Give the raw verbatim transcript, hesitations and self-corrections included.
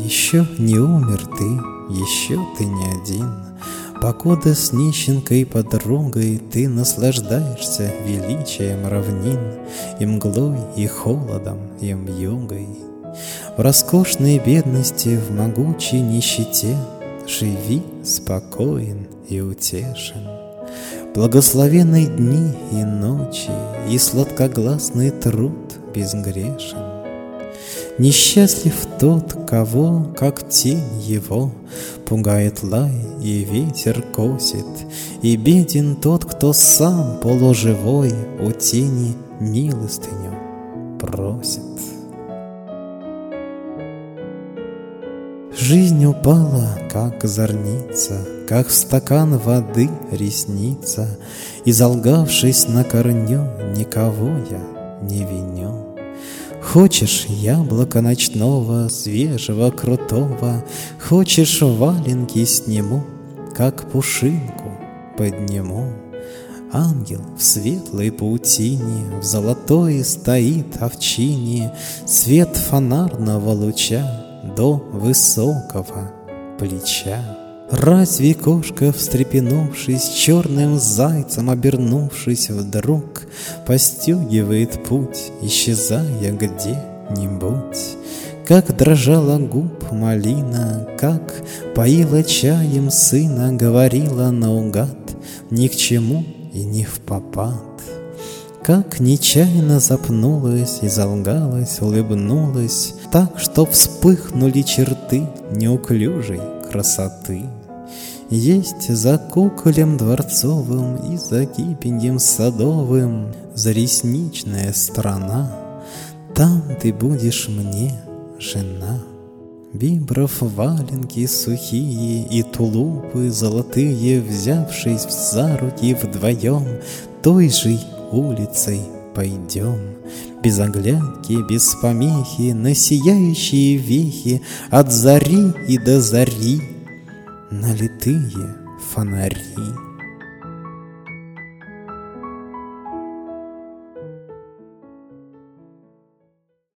Еще не умер ты, еще ты не один. Покуда с нищенкой подругой ты наслаждаешься величием равнин, и мглой, и холодом, и вьюгой. В роскошной бедности, в могучей нищете живи спокоен и утешен. Благословенны дни и ночи, и сладкогласный труд безгрешен. Несчастлив тот, кого, как тень его, пугает лай и ветер косит, и беден тот, кто сам полуживой у тени милостыню просит. Жизнь упала, как зорница, как в стакан воды ресница, и, залгавшись на корню, никого я не виню. Хочешь яблоко ночного, свежего, крутого, хочешь валенки сниму, как пушинку подниму. Ангел в светлой паутине, в золотой стоит овчине, свет фонарного луча до высокого плеча. Разве кошка, встрепенувшись, черным зайцем обернувшись, вдруг постегивает путь, исчезая где-нибудь? Как дрожала губ малина, как поила чаем сына, говорила наугад, ни к чему и не впопад. Как нечаянно запнулась и залгалась, улыбнулась, так, что вспыхнули черты неуклюжей красоты. Есть за куколем дворцовым и за кипеньем садовым заресничная страна. Там ты будешь мне жена. Бибров валенки сухие и тулупы золотые, взявшись за руки вдвоем, той же улицей пойдем. Без оглядки, без помехи, на сияющие вехи, от зари и до зари налитые фонари.